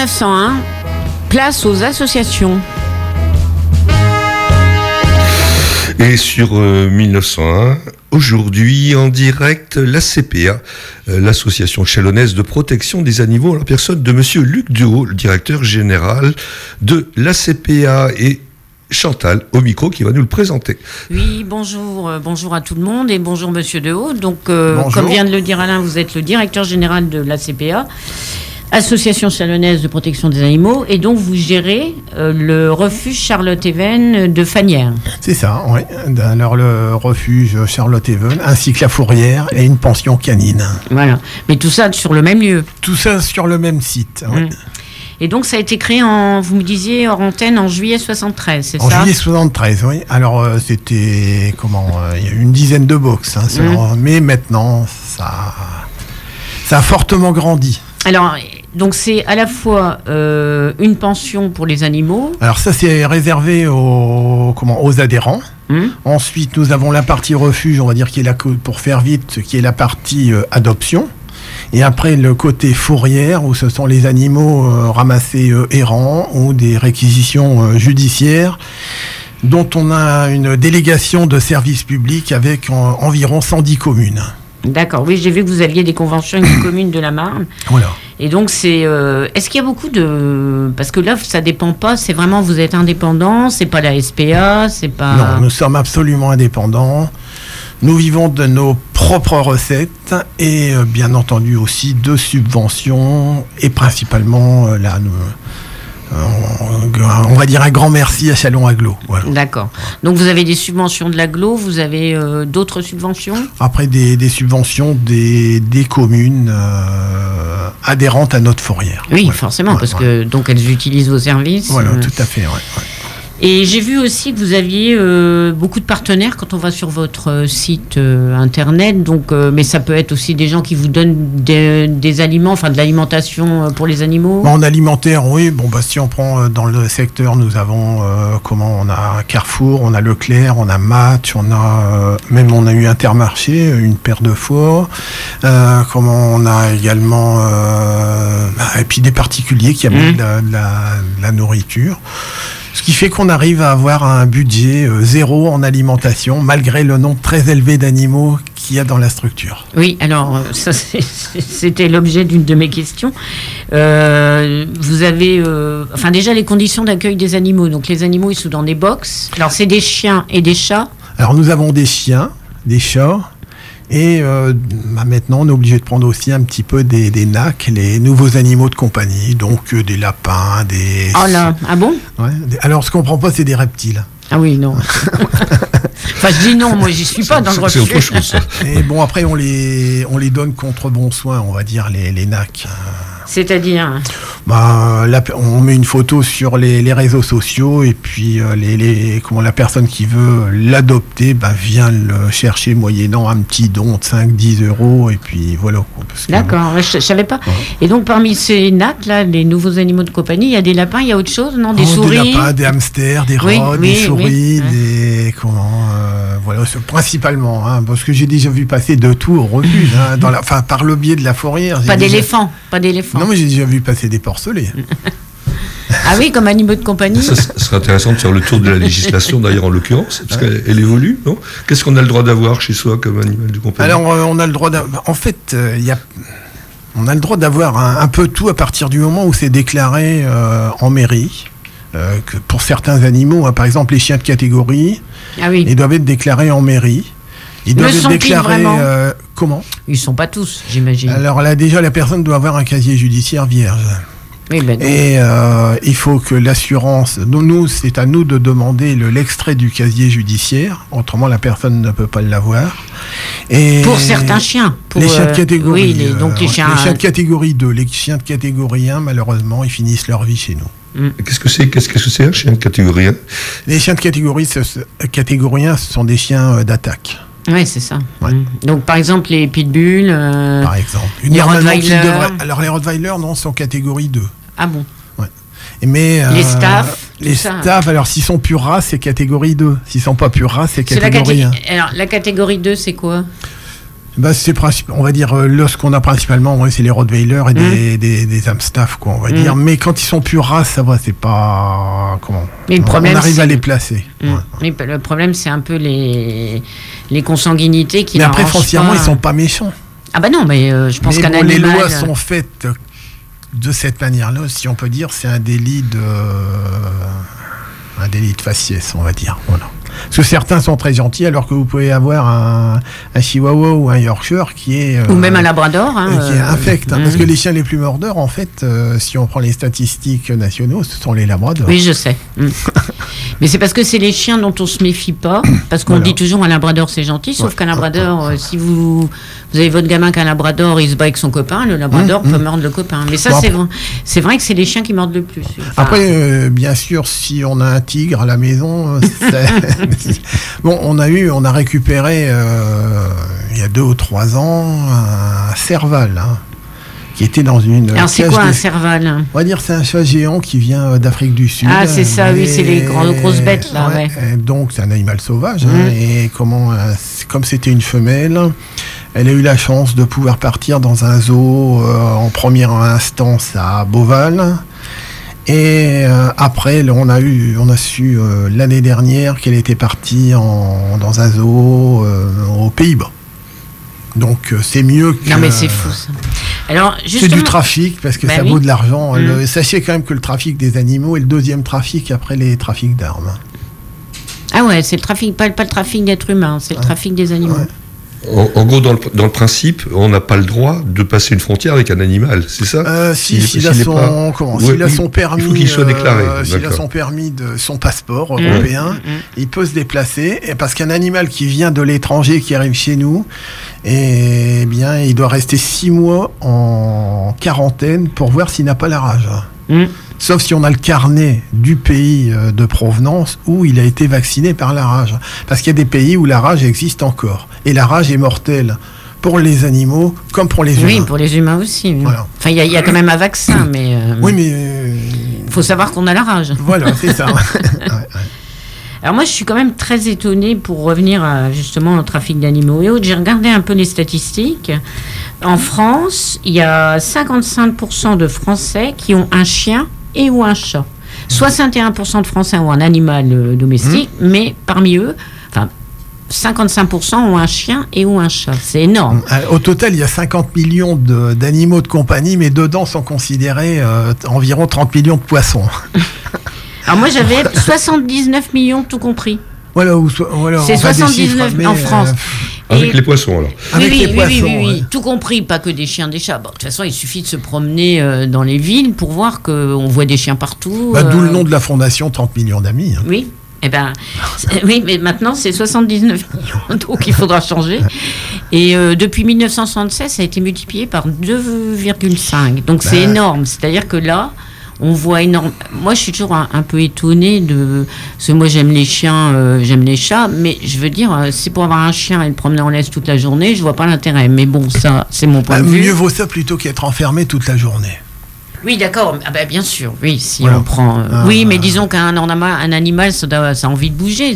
1901, place aux associations. Et sur 1901, aujourd'hui en direct, la CPA, l'association chalonnaise de protection des animaux, en la personne de monsieur Luc Duhaut, le directeur général de la CPA, et Chantal au micro qui va nous le présenter. Oui, bonjour à tout le monde et bonjour monsieur Duhaut. Donc, comme vient de le dire Alain, vous êtes le directeur général de la CPA. Association chalonnaise de protection des animaux, et donc vous gérez le refuge Charlotte-Even de Fagnières. C'est ça, oui. Alors le refuge Charlotte-Even, ainsi que la fourrière et une pension canine. Voilà, mais tout ça sur le même lieu. Tout ça sur le même site, oui. Et donc ça a été créé vous me disiez hors antenne, en juillet 73, c'est ça ? En juillet 73, oui. Alors c'était, il y a eu une dizaine de box, mais maintenant ça a fortement grandi. Alors, donc c'est à la fois une pension pour les animaux. Alors ça, c'est réservé aux adhérents. Ensuite, nous avons la partie refuge, on va dire, qui est pour faire vite, qui est la partie adoption. Et après, le côté fourrière, où ce sont les animaux ramassés errants ou des réquisitions judiciaires, dont on a une délégation de services publics avec environ 110 communes. D'accord, oui, j'ai vu que vous aviez des conventions avec les communes de la Marne. Voilà. Et donc, est-ce qu'il y a beaucoup de... Parce que là, ça dépend pas, c'est vraiment, vous êtes indépendant, c'est pas la SPA, c'est pas... Non, nous sommes absolument indépendants. Nous vivons de nos propres recettes et bien entendu aussi de subventions et principalement, on va dire un grand merci à Chalon Agglo. Voilà. D'accord. Donc vous avez des subventions de l'Agglo, vous avez d'autres subventions ? Après des subventions des communes adhérentes à notre fourrière. Oui, voilà. Forcément, parce que donc elles utilisent vos services. Voilà, tout à fait, ouais. Et j'ai vu aussi que vous aviez beaucoup de partenaires quand on va sur votre site internet. Donc, mais ça peut être aussi des gens qui vous donnent des aliments, enfin de l'alimentation pour les animaux. En alimentaire, oui. Bon, si on prend dans le secteur, nous avons on a Carrefour, on a Leclerc, on a Match, on a eu Intermarché une paire de fois. On a également et puis des particuliers qui amènent de la nourriture. Ce qui fait qu'on arrive à avoir un budget zéro en alimentation, malgré le nombre très élevé d'animaux qu'il y a dans la structure. Oui, alors, ça, c'était l'objet d'une de mes questions. Vous avez... déjà, les conditions d'accueil des animaux. Donc, les animaux, ils sont dans des box. Alors, c'est des chiens et des chats. Alors, nous avons des chiens, des chats... Et maintenant, on est obligé de prendre aussi un petit peu des NAC, les nouveaux animaux de compagnie, donc des lapins, des... Oh là, ah bon ? Ouais, alors, ce qu'on ne comprend pas, c'est des reptiles. Ah oui, non. Enfin, je dis non, moi, j'y suis pas dans le refuge. C'est autre chose, ça. Et bon, après, on les donne contre bon soin, on va dire, les NAC. C'est-à-dire ? On met une photo sur les réseaux sociaux et puis la personne qui veut l'adopter vient le chercher moyennant un petit don de 5-10 € et puis voilà. D'accord, je savais pas. Ouais. Et donc parmi ces NAC, là, les nouveaux animaux de compagnie, il y a des lapins, il y a autre chose, non ? Des souris ? Des lapins, des hamsters, des rats, des souris, des... voilà, principalement, parce que j'ai déjà vu passer de tout au refuge, par le biais de la fourrière. Pas d'éléphants. Non, mais j'ai déjà vu passer des porcelets. Ah oui, comme animaux de compagnie. Ça serait intéressant de faire le tour de la législation, d'ailleurs, en l'occurrence, parce qu'elle évolue, non ? Qu'est-ce qu'on a le droit d'avoir chez soi comme animal de compagnie ? Alors, on a le droit d'avoir... En fait, on a le droit d'avoir un peu tout à partir du moment où c'est déclaré en mairie. Que pour certains animaux, par exemple les chiens de catégorie, ils doivent être déclarés en mairie. Ils doivent être déclarés. Comment ? Ils ne sont pas tous, j'imagine. Alors là, déjà, la personne doit avoir un casier judiciaire vierge. Oui, et il faut que l'assurance... Nous, c'est à nous de demander l'extrait du casier judiciaire. Autrement, la personne ne peut pas l'avoir. Et pour certains chiens. Les chiens de catégorie... Oui, donc les chiens de catégorie 2. Les chiens de catégorie 1, malheureusement, ils finissent leur vie chez nous. Qu'est-ce que c'est un chien de catégorie 1 ? Les chiens de catégorie 1, ce sont des chiens d'attaque. Oui, c'est ça. Ouais. Donc, par exemple, les pitbulls... par exemple. Les Rottweiler... Alors, les Rottweiler, non, sont catégorie 2. Ah bon ? Ouais. Mais, les staffs alors, s'ils sont pure race, c'est catégorie 2. S'ils sont pas pure race, c'est catégorie 1. Alors, la catégorie 2, c'est quoi ? On va dire, ce qu'on a principalement, c'est les Rottweiler et des Amstaff, quoi, on va dire. Mais quand ils sont plus races, ça va, c'est pas... Mais le problème, on arrive à les placer. Ouais. Mais le problème, c'est un peu les consanguinités qui... Mais après, foncièrement, ils sont pas méchants. Ah bah non, mais je pense qu'un animal... Les lois sont faites de cette manière-là, si on peut dire, c'est un délit de faciès, on va dire. Voilà. Parce que certains sont très gentils, alors que vous pouvez avoir un Chihuahua ou un Yorkshire qui est... ou même un Labrador. Qui est infect. Parce que les chiens les plus mordeurs, en fait, si on prend les statistiques nationaux, ce sont les Labradors. Oui, je sais. Mais c'est parce que c'est les chiens dont on se méfie pas, parce qu'on dit toujours un Labrador c'est gentil, sauf qu'un Labrador, si vous avez votre gamin qu'un Labrador, il se bat avec son copain, le Labrador peut mordre le copain. Mais ça, c'est vrai que c'est les chiens qui mordent le plus. Enfin, après, bien sûr, si on a un tigre à la maison, bon, on a récupéré il y a 2 ou 3 ans un Serval, qui était dans une... Alors c'est quoi un Serval ? On va dire c'est un chat géant qui vient d'Afrique du Sud. Ah c'est ça, oui, c'est les grosses bêtes là. Donc c'est un animal sauvage, et comme c'était une femelle, elle a eu la chance de pouvoir partir dans un zoo en première instance à Beauval. Et après, on a su l'année dernière qu'elle était partie dans un zoo aux Pays-Bas. Donc c'est mieux que... Non mais c'est fou ça. Alors, c'est du trafic, parce que ça vaut de l'argent. Sachez quand même que le trafic des animaux est le 2e trafic après les trafics d'armes. Ah ouais, c'est le trafic, pas le trafic d'êtres humains, c'est le trafic des animaux. Ouais. En gros, dans le principe, on n'a pas le droit de passer une frontière avec un animal, c'est ça ? S'il a son permis, il faut qu'il soit déclaré. S'il a son permis son passeport européen, il peut se déplacer. Et parce qu'un animal qui vient de l'étranger, qui arrive chez nous, eh bien, il doit rester 6 mois en quarantaine pour voir s'il n'a pas la rage. Sauf si on a le carnet du pays de provenance où il a été vacciné par la rage. Parce qu'il y a des pays où la rage existe encore. Et la rage est mortelle pour les animaux comme pour les humains. Oui, pour les humains aussi. Voilà. Enfin, il y a quand même un vaccin, mais... oui, mais... Il faut savoir qu'on a la rage. Voilà, c'est ça. Alors moi, je suis quand même très étonnée, pour revenir justement au trafic d'animaux et autres. J'ai regardé un peu les statistiques. En France, il y a 55% de Français qui ont un chien et ou un chat. 61% de Français ont un animal domestique, mais parmi eux, 55% ont un chien et ou un chat. C'est énorme. Au total, il y a 50 millions d'animaux de compagnie, mais dedans sont considérés environ 30 millions de poissons. Alors moi, j'avais 79 millions tout compris. Voilà, c'est 79 en France. Avec les poissons, alors. Oui, tout compris, pas que des chiens, des chats. Bon, de toute façon, il suffit de se promener dans les villes pour voir qu'on voit des chiens partout. D'où le nom de la fondation 30 millions d'amis. Oui. Oui, mais maintenant c'est 79 millions, donc il faudra changer. Et depuis 1976, ça a été multiplié par 2,5. Donc c'est énorme. C'est-à-dire que là, on voit énorme. Moi, je suis toujours un peu étonnée parce que moi, j'aime les chiens, j'aime les chats, mais je veux dire, c'est pour avoir un chien et le promener en laisse toute la journée, je vois pas l'intérêt. Mais bon, ça, c'est mon point de vue. Mieux vaut ça plutôt qu'être enfermé toute la journée. Oui, d'accord. Bien sûr, oui, si on prend... oui, mais disons qu'un animal, ça a envie de bouger.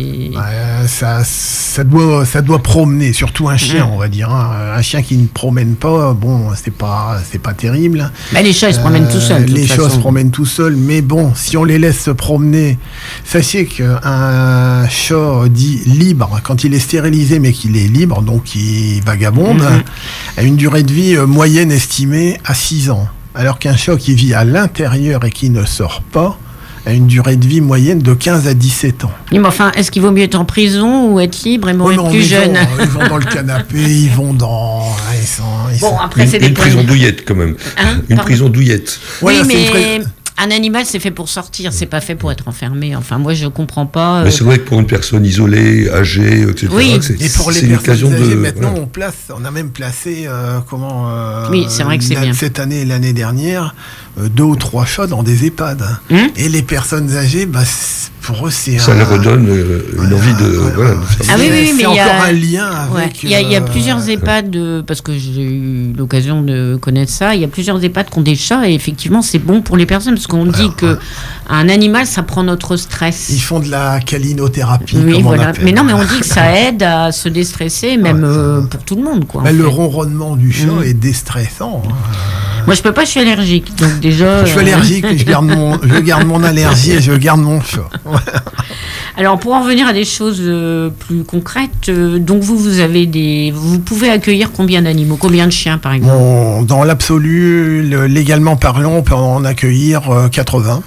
Ça doit promener, surtout un chien, on va dire. Un chien qui ne promène pas, bon, c'est pas terrible. Mais les chats, ils se promènent tout seuls. Les chats se promènent tout seuls, mais bon, si on les laisse se promener, sachez qu'un chat dit libre, quand il est stérilisé, mais qu'il est libre, donc il vagabonde, a une durée de vie moyenne estimée à 6 ans. Alors qu'un chat qui vit à l'intérieur et qui ne sort pas a une durée de vie moyenne de 15 à 17 ans. Mais enfin, est-ce qu'il vaut mieux être en prison ou être libre et mourir plus jeune ? Ils vont dans le canapé, ils vont dans... Après, c'est une prison douillette, quand même. Une prison douillette. Oui, mais... Un animal, c'est fait pour sortir, c'est pas fait pour être enfermé. Enfin, moi, je comprends pas. Mais c'est vrai que pour une personne isolée, âgée, etc., et pour les personnes âgées, maintenant, on a même placé, oui, c'est vrai que c'est bien. Cette année et l'année dernière, 2 ou 3 chats dans des EHPAD. Et les personnes âgées, pour eux, ça leur redonne une envie de... Ah oui, mais c'est encore un lien avec... Il y a plusieurs EHPAD, parce que j'ai eu l'occasion de connaître ça, il y a plusieurs EHPAD qui ont des chats, et effectivement, c'est bon pour les personnes, parce qu'on dit qu'un animal, ça prend notre stress. Ils font de la calinothérapie, oui, voilà. Mais non, mais on dit que ça aide à se déstresser, même pour tout le monde, quoi. Le ronronnement du chat est déstressant. Moi, je peux pas, je suis allergique. Donc déjà, je suis allergique, mais je garde mon allergie et je garde mon chat. Alors, pour en revenir à des choses plus concrètes, donc vous pouvez accueillir combien d'animaux, combien de chiens, par exemple? Bon, dans l'absolu, légalement parlant, on peut en accueillir 80.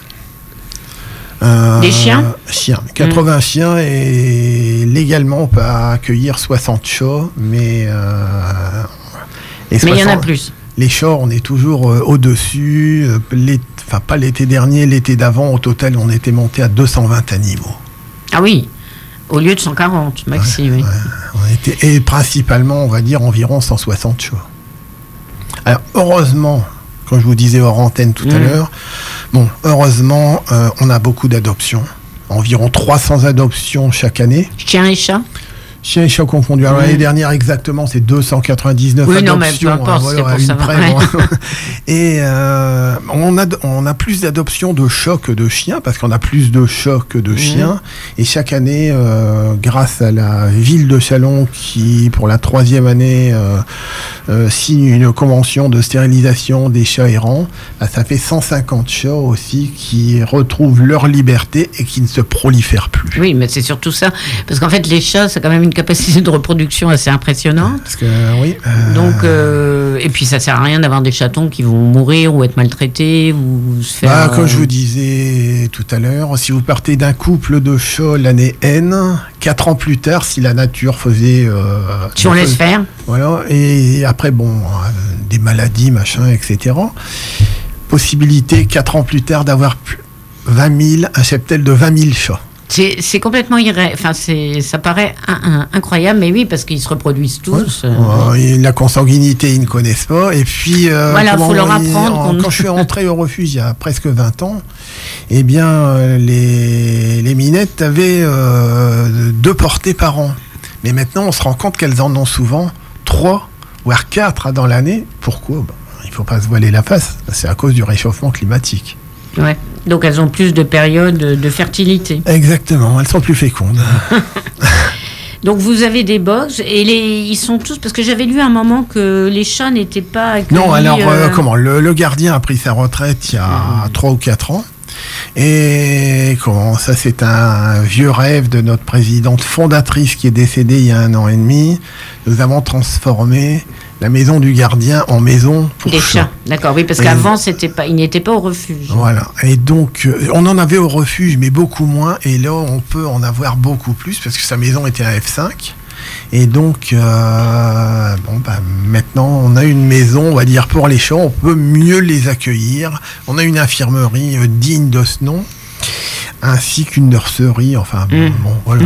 Des chiens? 80 chiens, et légalement on peut accueillir 60 chats, mais il y en a plus. Les chats, on est toujours au-dessus. Pas l'été dernier, l'été d'avant, au total, on était monté à 220 animaux. Ah oui, au lieu de 140, maxi, oui. Et principalement, on va dire, environ 160 chats. Alors, heureusement, comme je vous disais hors antenne tout à l'heure, heureusement, on a beaucoup d'adoptions. Environ 300 adoptions chaque année. Chiens et chats? Chiens et chats confondus. Alors, l'année dernière, exactement, c'est 299 adoptions. Non, mais peu importe, c'était pour ça. Et on a plus d'adoptions de chats que de chiens, parce qu'on a plus de chats que de chiens. Et chaque année, grâce à la ville de Châlons, qui, pour la 3e année, signe une convention de stérilisation des chats errants, ça fait 150 chats aussi qui retrouvent leur liberté et qui ne se prolifèrent plus. Oui, mais c'est surtout ça. Parce qu'en fait, les chats, c'est quand même une capacité de reproduction assez impressionnante. Parce que, oui. Donc, et puis ça sert à rien d'avoir des chatons qui vont mourir ou être maltraités ou se faire... Comme je vous disais tout à l'heure, si vous partez d'un couple de chats l'année N, 4 ans plus tard, si la nature faisait... si on laisse faire. Voilà, et après, des maladies, machin, etc. Possibilité, 4 ans plus tard, d'avoir un cheptel de 20 000 chats. C'est complètement ça paraît incroyable, mais oui, parce qu'ils se reproduisent tous. La consanguinité, ils ne connaissent pas. Et puis, faut leur apprendre. Quand je suis rentré au refuge il y a presque 20 ans, eh bien, les minettes avaient 2 portées par an. Mais maintenant, on se rend compte qu'elles en ont souvent 3, voire 4 dans l'année. Pourquoi? Il ne faut pas se voiler la face. C'est à cause du réchauffement climatique. Ouais. Donc elles ont plus de périodes de fertilité. Exactement, elles sont plus fécondes. Donc vous avez des box et ils sont tous, parce que j'avais lu à un moment que les chats n'étaient pas accueillis. Non, alors le gardien a pris sa retraite il y a 3 ou 4 ans. Et ça, c'est un vieux rêve de notre présidente fondatrice qui est décédée il y a 1 an et demi. Nous avons transformé la maison du gardien en maison pour des chats. D'accord, oui, parce qu'avant, il n'était pas au refuge. Voilà, et donc, on en avait au refuge, mais beaucoup moins, et là, on peut en avoir beaucoup plus, parce que sa maison était un F5, et donc, maintenant, on a une maison, on va dire, pour les chats, on peut mieux les accueillir, on a une infirmerie digne de ce nom, ainsi qu'une nurserie, voilà.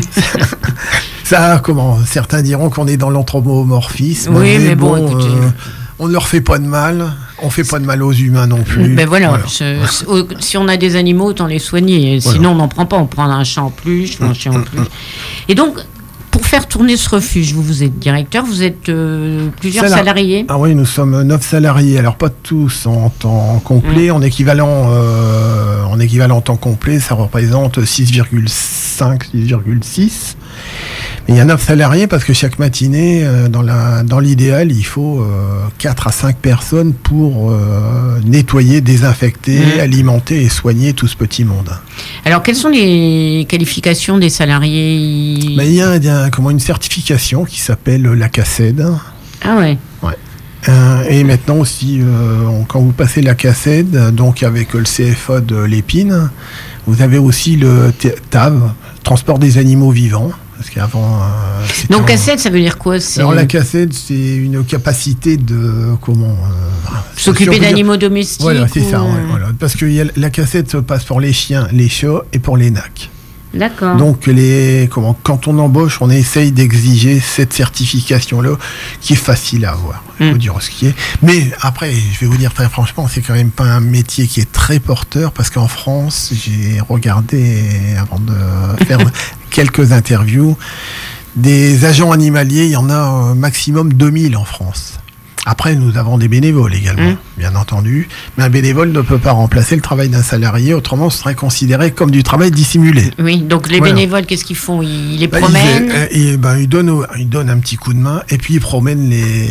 Ça, certains diront qu'on est dans l'anthropomorphisme. Oui, mais bon, écoutez... on ne leur fait pas de mal, on ne fait pas de mal aux humains non plus. Mais voilà. Si on a des animaux, autant les soigner. Sinon, on n'en prend pas, on prend un chat en plus, un chien en plus. Et donc, pour faire tourner ce refuge, vous êtes directeur, vous êtes plusieurs salariés? Ah oui, nous sommes 9 salariés, alors pas tous en temps complet, en équivalent temps complet, ça représente 6,5, 6,6. Mais il y a 9 salariés parce que chaque matinée, dans l'idéal, il faut 4 à 5 personnes pour nettoyer, désinfecter, alimenter et soigner tout ce petit monde. Alors, quelles sont les qualifications des salariés? Il y a une certification qui s'appelle la CACED. Ah ouais. Et maintenant aussi, quand vous passez la CACED, donc avec le CFA de l'Épine, vous avez aussi le TAV, transport des animaux vivants. Parce qu'avant, donc CACED, ça veut dire quoi? Alors la CACED, c'est une capacité de s'occuper d'animaux domestiques. Voilà, c'est ça. Voilà. Parce que la CACED se passe pour les chiens, les chats et pour les NAC. D'accord. Donc quand on embauche, on essaye d'exiger cette certification-là, qui est facile à avoir. Il faut dire ce qui est. Mais après, je vais vous dire très franchement, c'est quand même pas un métier qui est très porteur, parce qu'en France, j'ai regardé avant de faire quelques interviews, des agents animaliers, il y en a maximum 2000 en France. Après, nous avons des bénévoles également, bien entendu. Mais un bénévole ne peut pas remplacer le travail d'un salarié, autrement ce serait considéré comme du travail dissimulé. Oui, donc les bénévoles, qu'est-ce qu'ils font ? Ils les promènent ? Ils donnent un petit coup de main, et puis ils promènent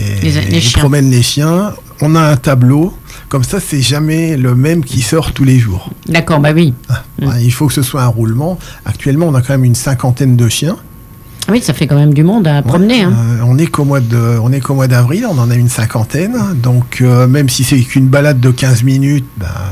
les chiens. On a un tableau, comme ça c'est jamais le même qui sort tous les jours. D'accord, bah oui. Il faut que ce soit un roulement. Actuellement, on a quand même une 50aine de chiens. Oui, ça fait quand même du monde à promener. On n'est qu'au mois d'avril, on en a une 50aine. Donc, même si c'est qu'une balade de 15 minutes,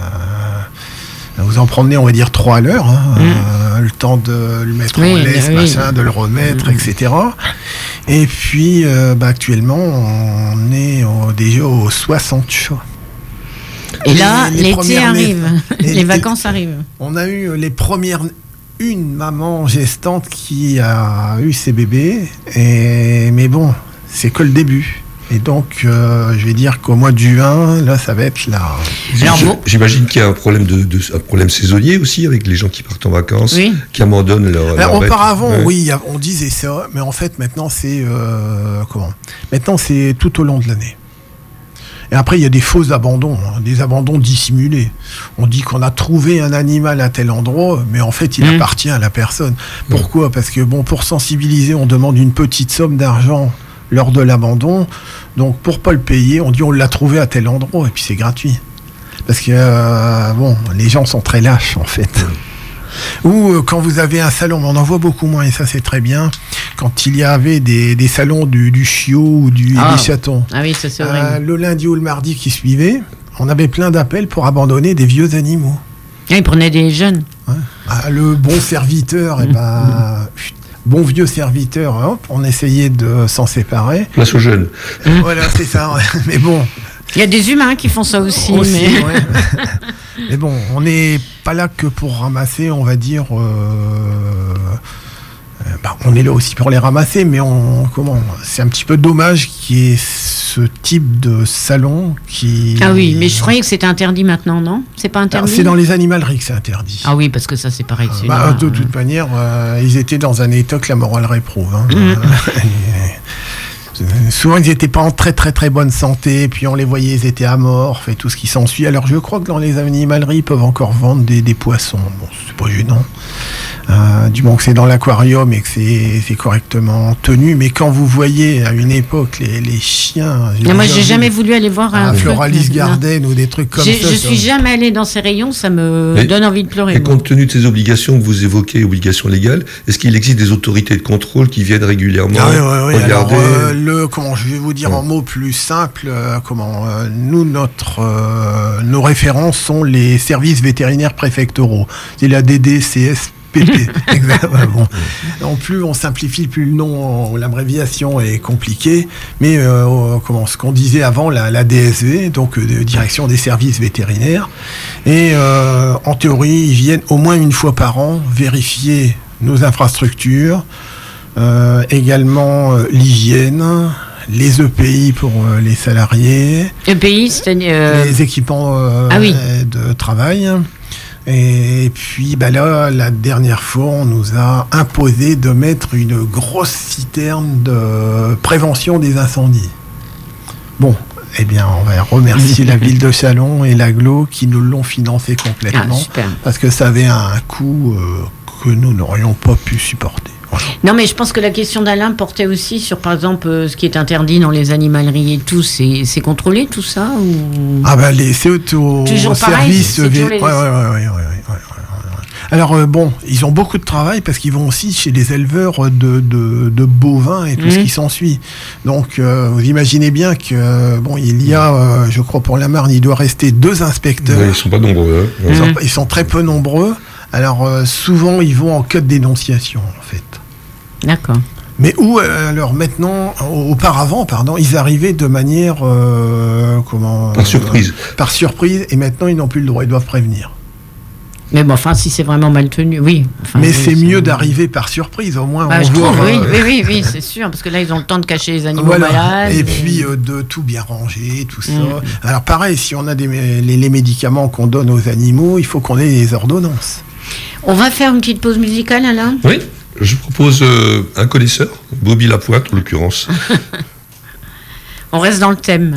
vous en promenez, on va dire 3 à l'heure. Le temps de le mettre en laisse, de le remettre, etc. Et puis, actuellement, on est déjà aux 60 chats. Et là, l'été arrive. Les vacances arrivent. On a eu les premières... Une maman gestante qui a eu ses bébés, mais bon, c'est que le début. Et donc, je vais dire qu'au mois de juin, là, ça va être là. J'imagine qu'il y a un problème un problème saisonnier aussi, avec les gens qui partent en vacances, qui abandonnent leur auparavant, on disait ça, mais en fait, maintenant, c'est Maintenant, c'est tout au long de l'année. Et après, il y a des faux abandons, des abandons dissimulés. On dit qu'on a trouvé un animal à tel endroit, mais en fait, il appartient à la personne. Pourquoi ? Parce que, pour sensibiliser, on demande une petite somme d'argent lors de l'abandon. Donc, pour pas le payer, on dit on l'a trouvé à tel endroit, et puis c'est gratuit. Parce que, les gens sont très lâches, en fait. Ou quand vous avez un salon, on en voit beaucoup moins, et ça c'est très bien, quand il y avait des salons du chiot ou des chatons. Ah oui, ça c'est vrai. Le lundi ou le mardi qui suivait, on avait plein d'appels pour abandonner des vieux animaux. Ah, ils prenaient des jeunes. Le bon serviteur, bon vieux serviteur, hop, on essayait de s'en séparer. Place aux jeunes. Voilà, c'est ça. Mais bon. Il y a des humains qui font ça aussi. Mais bon, on n'est pas là que pour ramasser, on va dire. On est là aussi pour les ramasser, mais c'est un petit peu dommage qu'il y ait ce type de salon qui. Ah oui, mais je croyais que c'était interdit maintenant, non ? C'est pas interdit ? C'est dans les animaleries que c'est interdit. Ah oui, parce que ça c'est pareil. De toute manière, ils étaient dans un état que la morale réprouve. Souvent, ils n'étaient pas en très très très bonne santé, puis on les voyait, ils étaient amorphes et tout ce qui s'ensuit. Alors, je crois que dans les animaleries, ils peuvent encore vendre des poissons. Bon, c'est pas gênant. Du moment que c'est dans l'aquarium et que c'est correctement tenu. Mais quand vous voyez à une époque les chiens... Moi, j'ai jamais voulu aller voir un Floralis Garden ou des trucs comme ça. Je suis jamais allé dans ces rayons, ça me donne envie de pleurer. Et compte tenu de ces obligations que vous évoquez, obligations légales, est-ce qu'il existe des autorités de contrôle qui viennent régulièrement regarder je vais vous dire en mots plus simples, nous, nos références sont les services vétérinaires préfectoraux. C'est la DDCS. Bon. En plus on simplifie, plus le nom, l'abréviation est compliquée, mais ce qu'on disait avant, la DSV, donc Direction des services vétérinaires, et en théorie ils viennent au moins une fois par an vérifier nos infrastructures, également l'hygiène, les EPI pour les salariés, EPI, c'est-à-dire les équipements de travail. Et puis là, la dernière fois, on nous a imposé de mettre une grosse citerne de prévention des incendies. Bon, on va remercier la ville de Châlons et l'Aglo qui nous l'ont financé complètement, parce que ça avait un coût que nous n'aurions pas pu supporter. Non, mais je pense que la question d'Alain portait aussi sur, par exemple, ce qui est interdit dans les animaleries et tout. C'est contrôlé tout ça ou... c'est au service. Alors ils ont beaucoup de travail parce qu'ils vont aussi chez les éleveurs de bovins et tout ce qui s'ensuit. Donc vous imaginez bien que il y a, je crois pour la Marne, il doit rester 2 inspecteurs. Ils sont pas nombreux. Ils sont très peu nombreux. Alors souvent ils vont en cas de dénonciation en fait. D'accord. Mais auparavant, ils arrivaient de manière par surprise. Par surprise, et maintenant ils n'ont plus le droit, ils doivent prévenir. Mais bon, enfin, si c'est vraiment mal tenu, oui. Enfin, mais c'est mieux d'arriver par surprise, au moins. Je trouve, oui, c'est sûr, parce que là, ils ont le temps de cacher les animaux malades. Et puis, de tout bien ranger, tout ça. Alors, pareil, si on a les médicaments qu'on donne aux animaux, il faut qu'on ait les ordonnances. On va faire une petite pause musicale, Alain ? Oui, je propose un connaisseur, Bobby Lapointe, en l'occurrence. On reste dans le thème.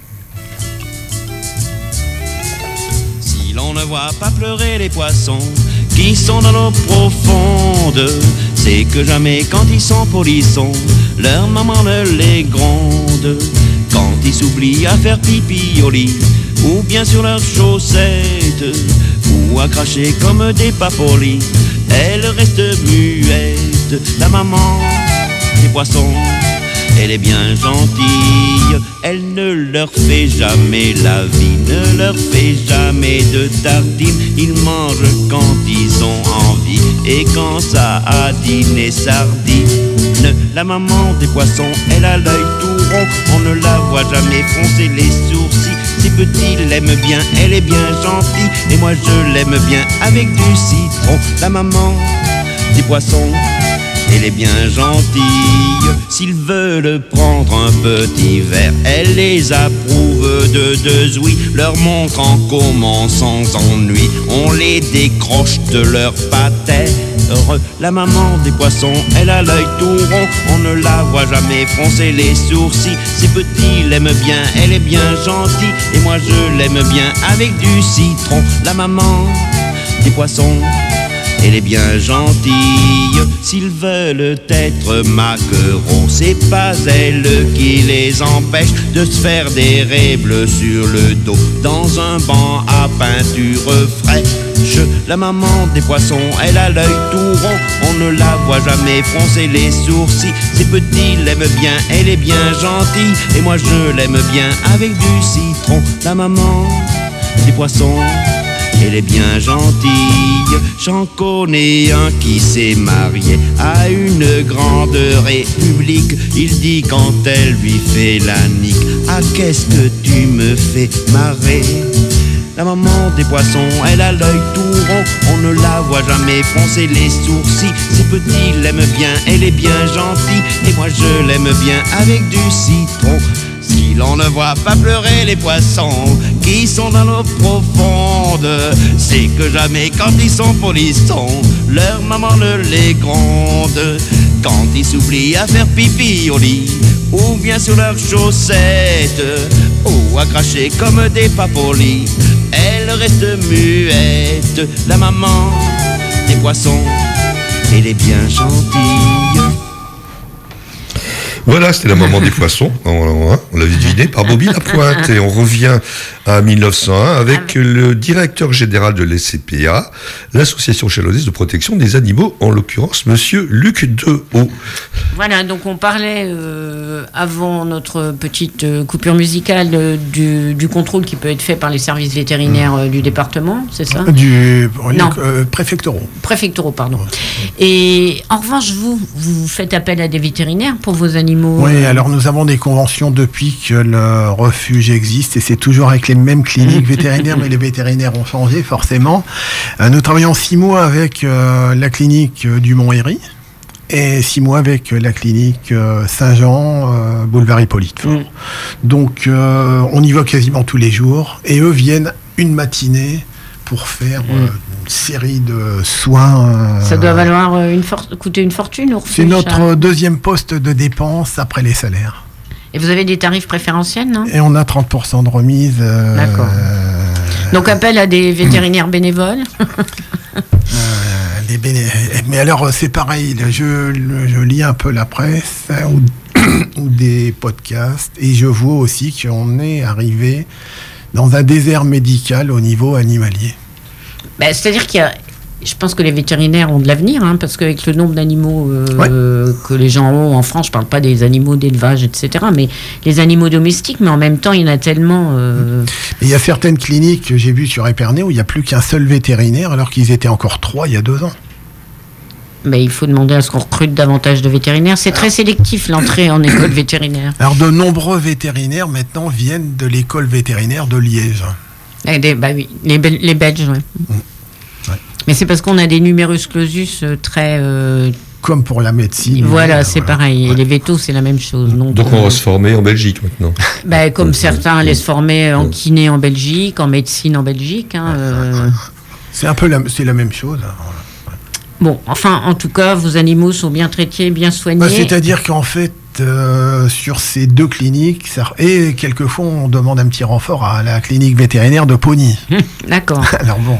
On ne voit pas pleurer les poissons qui sont dans l'eau profonde. C'est que jamais quand ils sont polissons, leur maman ne les gronde. Quand ils s'oublient à faire pipi au lit, ou bien sur leurs chaussettes, ou à cracher comme des papolis, elles restent muettes. La maman des poissons, elle est bien gentille, elle ne leur fait jamais la vie, ne leur fait jamais de tartines. Ils mangent quand ils ont envie et quand ça a dîné sardines. La maman des poissons, elle a l'œil tout rond, on ne la voit jamais froncer les sourcils. Si petit l'aime bien, elle est bien gentille, et moi je l'aime bien avec du citron. La maman des poissons, elle est bien gentille. S'ils veulent prendre un petit verre, elle les approuve de deux ouïes, leur montrant comment sans ennui on les décroche de leur patère. La maman des poissons, elle a l'œil tout rond, on ne la voit jamais froncer les sourcils. Si petit l'aime bien, elle est bien gentille, et moi je l'aime bien avec du citron. La maman des poissons, elle est bien gentille. S'ils veulent être maquereaux, c'est pas elle qui les empêche de se faire des raies bleues sur le dos dans un banc à peinture fraîche. La maman des poissons, elle a l'œil tout rond, on ne la voit jamais froncer les sourcils. Si petit l'aime bien, elle est bien gentille, et moi je l'aime bien avec du citron. La maman des poissons, elle est bien gentille. J'en connais un qui s'est marié à une grande république. Il dit quand elle lui fait la nique: ah, qu'est-ce que tu me fais marrer. La maman des poissons, elle a l'œil tout rond, on ne la voit jamais froncer les sourcils. Si petit l'aime bien, elle est bien gentille, et moi je l'aime bien avec du citron. Si l'on ne voit pas pleurer les poissons qui sont dans l'eau profonde, c'est que jamais quand ils sont polissons, leur maman ne les gronde. Quand ils s'oublient à faire pipi au lit, ou bien sur leurs chaussettes, ou à cracher comme des papolis, elles restent muettes. La maman des poissons, elle est bien gentille. Voilà, c'était la maman des poissons, on l'avait deviné, par Bobby Lapointe. Et on revient à 1901 avec le directeur général de l'SCPA, l'Association chalonnaise de protection des animaux, en l'occurrence monsieur Luc Dehaut. Voilà, donc on parlait avant notre petite coupure musicale du contrôle qui peut être fait par les services vétérinaires du département, c'est ça ? Préfectoraux. Préfectoraux, pardon. Et en revanche, vous faites appel à des vétérinaires pour vos animaux ? Oui, alors nous avons des conventions depuis que le refuge existe, et c'est toujours avec les mêmes cliniques vétérinaires, mais les vétérinaires ont changé forcément. Nous travaillons 6 mois avec la clinique du Mont-Héry et 6 mois avec la clinique Saint-Jean, boulevard Hippolyte. Donc on y va quasiment tous les jours, et eux viennent une matinée pour faire une série de soins. Ça doit valoir coûter une fortune au refuge. C'est notre deuxième poste de dépense après les salaires. Et vous avez des tarifs préférentiels, non ? Et on a 30% de remise. D'accord. Donc appel à des vétérinaires bénévoles. Mais alors c'est pareil, je lis un peu la presse ou des podcasts, et je vois aussi qu'on est arrivé dans un désert médical au niveau animalier. C'est-à-dire je pense que les vétérinaires ont de l'avenir, parce qu'avec le nombre d'animaux que les gens ont en France, je ne parle pas des animaux d'élevage, etc., mais les animaux domestiques, mais en même temps, il y en a tellement... Il y a certaines cliniques que j'ai vues sur Épernay où il n'y a plus qu'un seul vétérinaire, alors qu'ils étaient encore 3 il y a 2 ans. Mais il faut demander à ce qu'on recrute davantage de vétérinaires. C'est très sélectif, l'entrée en école vétérinaire. Alors, de nombreux vétérinaires, maintenant, viennent de l'école vétérinaire de Liège. Oui, les Belges, oui. Ouais. Mais c'est parce qu'on a des numerus clausus très... Comme pour la médecine. Voilà, c'est pareil. Et les vétos, c'est la même chose. Donc on va se former en Belgique maintenant. Comme certains allaient se former en kiné en Belgique, en médecine en Belgique. C'est c'est la même chose. Bon, enfin, en tout cas, vos animaux sont bien traités, bien soignés. C'est-à-dire qu'en fait, sur ces 2 cliniques, et quelquefois on demande un petit renfort à la clinique vétérinaire de Pony. D'accord. Alors bon,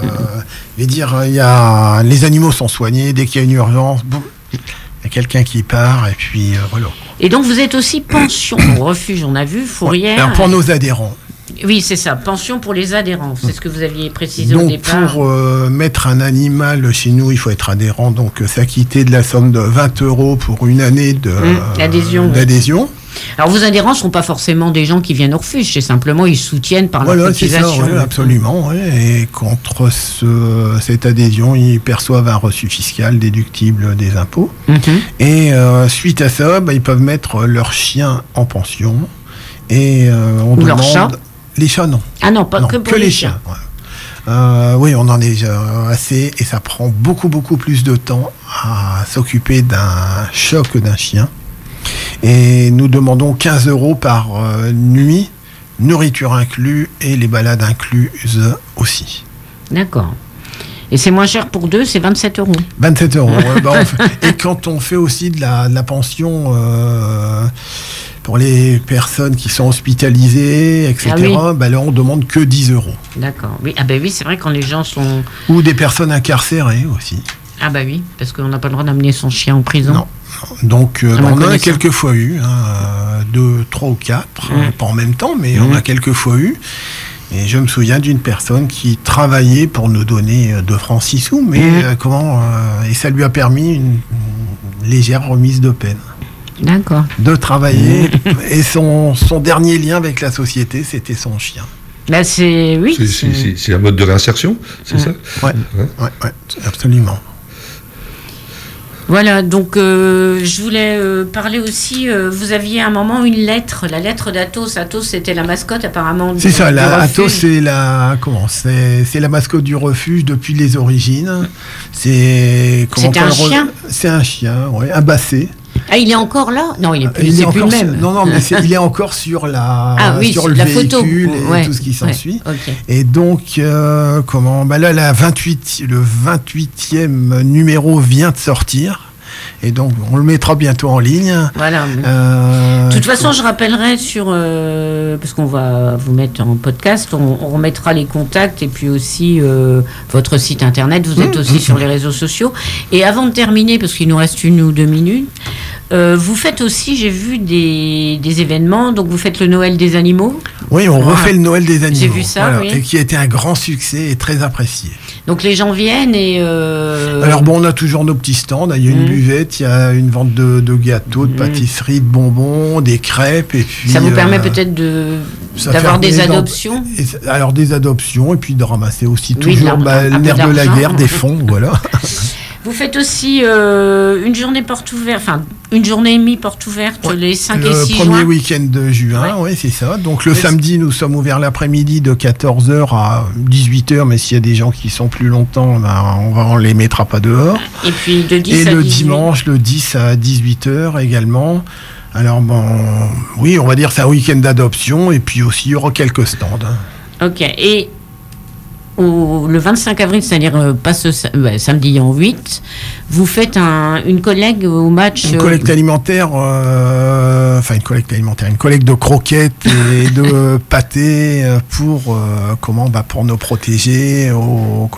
les animaux sont soignés, dès qu'il y a une urgence, il y a quelqu'un qui part, et puis voilà. Et donc vous êtes aussi pension au refuge, on a vu, Fourrière. Alors pour nos adhérents. Oui, c'est ça, pension pour les adhérents, c'est ce que vous aviez précisé au départ. Donc pour mettre un animal chez nous, il faut être adhérent, donc s'acquitter de la somme de 20 € pour une année d'adhésion. Alors vos adhérents ne sont pas forcément des gens qui viennent au refuge, c'est simplement ils soutiennent par la cotisation. Voilà, absolument. Et contre cette adhésion, ils perçoivent un reçu fiscal déductible des impôts. Et suite à ça, ils peuvent mettre leur chien en pension. Et on demande... Leur chat ? Les chats, non. Ah non, pas que pour les chiens. Oui, on en est assez, et ça prend beaucoup, beaucoup plus de temps à s'occuper d'un chat que d'un chien. Et nous demandons 15 € par nuit, nourriture inclus et les balades incluses aussi. D'accord. Et c'est moins cher pour 2, c'est 27 €. 27 €. Et quand on fait aussi de la pension pour les personnes qui sont hospitalisées, etc., là on demande que 10 €. D'accord. Oui, oui, c'est vrai quand les gens sont... Ou des personnes incarcérées aussi. Ah oui, parce qu'on n'a pas le droit d'amener son chien en prison. Non. Donc on en a quelques fois eu, 2, 3 ou 4, pas en même temps, mais on a quelques fois eu. Et je me souviens d'une personne qui travaillait pour nous donner 2 francs 6 sous, mais et ça lui a permis une légère remise de peine. D'accord. De travailler. Et son dernier lien avec la société, c'était son chien. Là, c'est un mode de réinsertion, c'est ça ? Oui, absolument. Voilà, donc je voulais parler aussi, vous aviez à un moment une lettre, la lettre d'Athos. Athos, c'était la mascotte apparemment du refuge. Athos, c'est la mascotte du refuge depuis les origines. C'est un chien ? C'est un chien, oui, un basset. Ah, il est encore là ? Non, il est plus le même. Non, mais il est encore sur sur le la véhicule photo. Et tout ce qui s'ensuit. Okay. Et donc, le 28e numéro vient de sortir. Et donc, on le mettra bientôt en ligne. Voilà. De toute façon, je rappellerai parce qu'on va vous mettre en podcast, on remettra les contacts et puis aussi votre site internet. Vous êtes aussi sur les réseaux sociaux. Et avant de terminer, parce qu'il nous reste 1 ou 2 minutes, vous faites aussi, j'ai vu des événements. Donc, vous faites le Noël des animaux. Oui, on refait le Noël des animaux. J'ai vu ça, et qui a été un grand succès et très apprécié. Donc, les gens viennent et... Alors, on a toujours nos petits stands. Il y a une buvette, il y a une vente de gâteaux, de pâtisseries, de bonbons, des crêpes. Et puis, ça vous permet peut-être d'avoir des adoptions ? Alors, des adoptions, et puis de ramasser aussi toujours le nerf de la guerre, des fonds, voilà. Vous faites aussi une journée porte ouverte, enfin une journée et demie porte ouverte les 5 et 6 juin. Le premier week-end de juin, oui, c'est ça. Donc le samedi, nous sommes ouverts l'après-midi de 14h à 18h, mais s'il y a des gens qui sont plus longtemps, on les mettra pas dehors. Et puis de 10 et à le 18. dimanche, le 10 à 18h également. Alors oui, on va dire c'est un week-end d'adoption, et puis aussi il y aura quelques stands. Ok, et le 25 avril, c'est-à-dire pas samedi en 8, vous faites une collecte au match... Une collecte alimentaire, une collecte de croquettes et de pâtés pour nos protéger au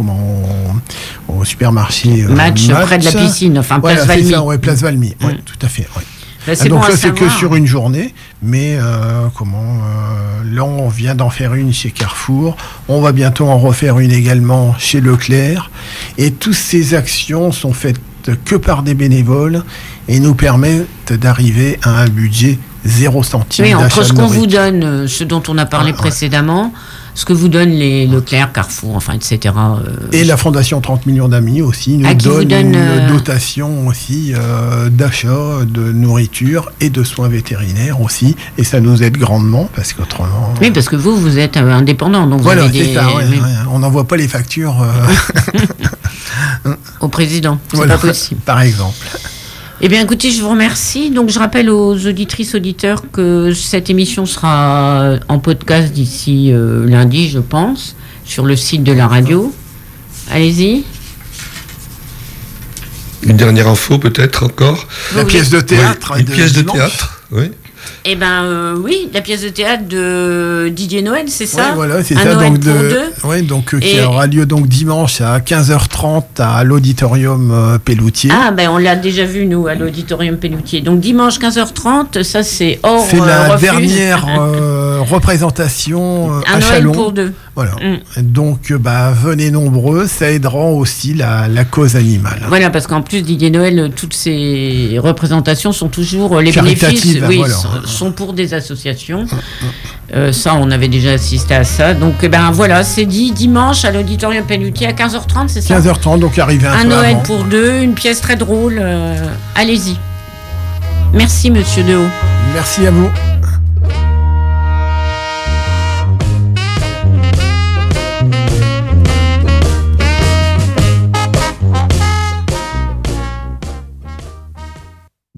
supermarché. Match près de la piscine, place Valmy. C'est ça, Place Valmy, tout à fait, donc là, c'est que sur une journée, mais là, on vient d'en faire une chez Carrefour, on va bientôt en refaire une également chez Leclerc, et toutes ces actions sont faites que par des bénévoles et nous permettent d'arriver à un budget 0 centime. Oui, entre ce qu'on vous donne, ce dont on a parlé précédemment, ce que vous donnent les Leclerc, Carrefour, etc. Et la Fondation 30 millions d'amis aussi nous donne une dotation aussi d'achat de nourriture et de soins vétérinaires aussi. Et ça nous aide grandement parce qu'autrement... Oui, parce que vous êtes indépendant. Donc voilà, vous avez c'est ça. On n'envoie pas les factures. président. C'est voilà, pas possible. Par exemple. Eh bien, écoutez, je vous remercie. Donc, je rappelle aux auditrices, auditeurs que cette émission sera en podcast d'ici lundi, je pense, sur le site de la radio. Allez-y. Une dernière info, peut-être encore. La pièce de théâtre. Oui, une pièce de théâtre, oui. Eh bien, oui, la pièce de théâtre de Didier Noël, c'est ça? Oui, voilà, c'est un ça. Noël Donc, pour deux. Oui, donc qui aura lieu donc dimanche à 15h30 à l'auditorium Pelloutier. Ah, ben on l'a déjà vu, nous, à l'auditorium Pelloutier. Donc, dimanche 15h30, ça, c'est hors C'est la refuge. dernière représentation un à Noël Châlons. pour deux. Voilà. Donc, venez nombreux, ça aidera aussi la cause animale. Voilà, parce qu'en plus, Didier Noël, toutes ces représentations sont toujours les bénéfices, oui, voilà. sont pour des associations. Ça, on avait déjà assisté à ça. Donc, voilà, c'est dit dimanche à l'auditorium Pelloutier à 15h30, c'est ça? 15h30, donc arrivé un peu Noël avant. pour deux, une pièce très drôle. Allez-y. Merci, Monsieur Dehaut. Merci à vous.